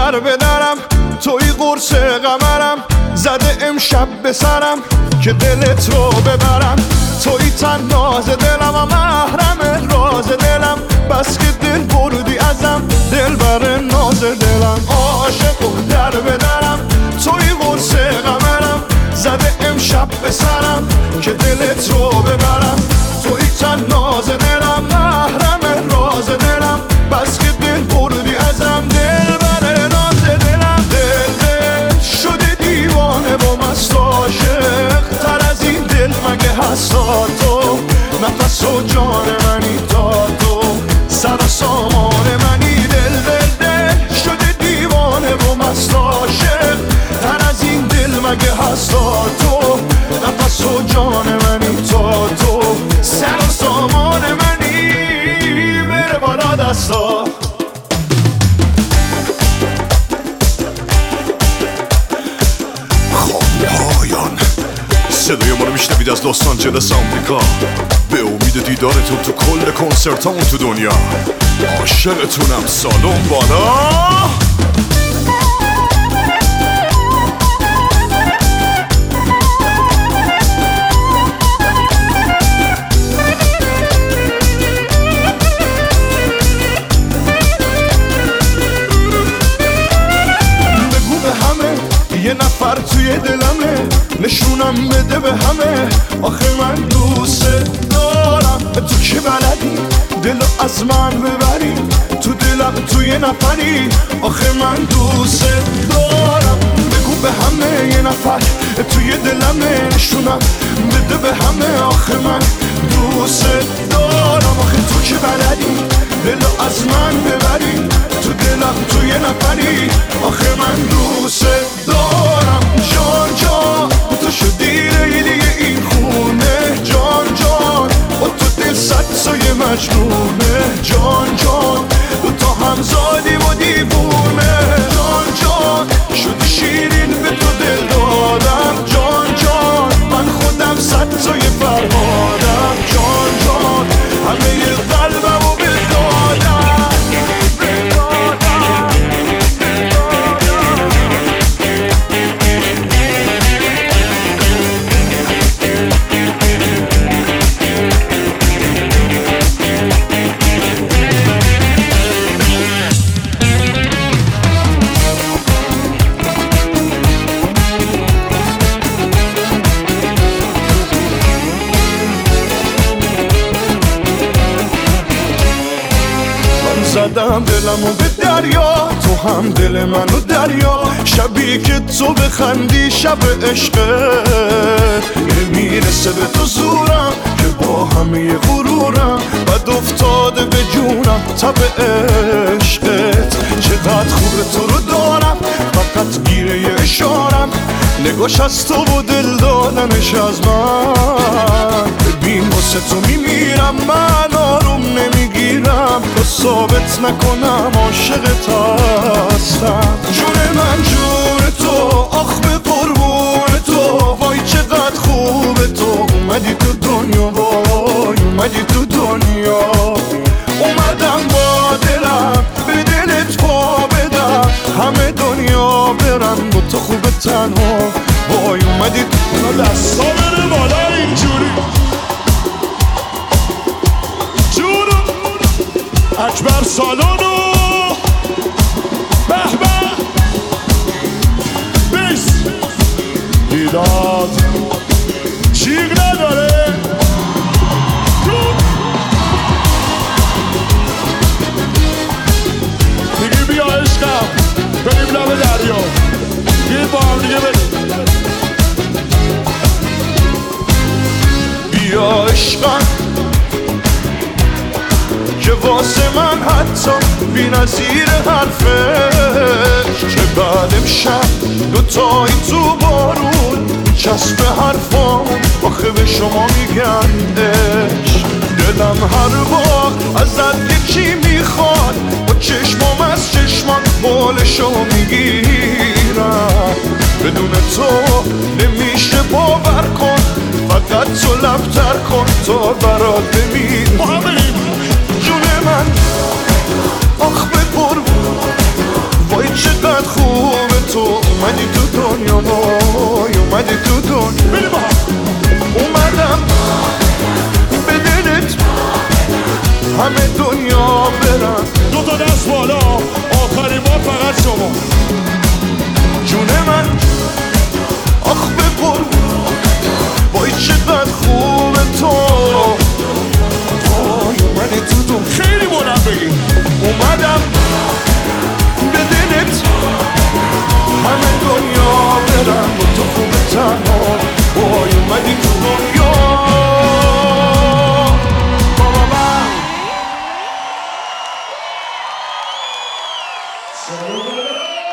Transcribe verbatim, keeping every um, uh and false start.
در بدرم، توی قرص قمرم، زده امشب به سرم که دلت رو ببرم. توی تناز دلم و محرم راز دلم، بس که دل بردی ازم دل بر ناز دلم. عاشق و در بدرم، توی قرص قمرم، زده امشب به سرم که دلت رو ببرم. توی تناز دلم، محرم راز دلم، بس که دل بردی ازم دل بر ناز دلم. دل دل شده دیوانه و مست عاشق، تر از این دل مگه هست تو؟ نفس و جان منی تا تو، سر و سامان منی. دل دل دل شده دیوانه و مست عاشق، تر از این دل مگه هست تو؟ نفس و جان منی تا تو، سر و سامان منی. بره بالا دستا پایان. صدای ما رو میشنوید از لس آنجلس آمریکا، به امید دیدارتون تو کل کنسرتامون تو دنیا. عاشقتونم. سالن بالا. یه نفر توی دلمه، نشونم بده به همه. آخه من دوست دارم، تو که بلدی دلو از من ببری، تو دلم توی نفری. آخه من دوست دارم، بگو به همه. یه نفر توی دلمه، نشونم بده به همه. آخه من دوست دارم، آخه تو که بلدی دلو از من ببری، تو دلم توی نفری. آخه من دوست دارم. جان جان تو شدی لیلی این خونه، جان جان با تو دل صد سایه مجنونه. جان جان دو تا هم زادیم و دیوونه. جان جان شدی شیرین به تو دل دادم. جان جان من خودم صد سایه فرهادم. جان جان همه قلبم و بدادم. زدم دلمو به دریا، تو هم دل منو دریا. شبی که تو بخندی شب عشقت، نمیرسه به تو زورم که با همه غرورم بد افتاده به جونم تب عشقت. چقدر خوبه تو رو دارم، فقط گیره یه اشارم. نگاش از تو و دل دادنش از من. ببین واسه تو میمیرم، من آروم نمیگیرم تا ثابت نکنم عاشقت هستم. جون من جون تو، آخ به قربون تو. وای چقدر خوبه تو، اومدی تو دنیا. وای اومدی تو دنیا. اومدم با دلم به دلت پا بدم، همه دنیا برم با تو خوبه تنها. وای اومدی تو دستا بره بالا اینجوری. جونو اکبر سالونو به به بیس دیداد چیق نداره. دیگه بیا عشقم بریم لب دریا، بیا با هم دیگه بریم. بیا عشقم که واسه من حتی بی نظیر حرفش، که بعد امشب دوتایی تو بارون چسب حرفام. آخه به شما میگندش دلم هر بار ازت یکی میخواد، با چشمام از چشمم بالشو میگیرم. بدون تو نمیشه باور کن، فقط تو لبتر کن تا برات بمیرم. جون من آخ به قربون، وای چقدر Saludos.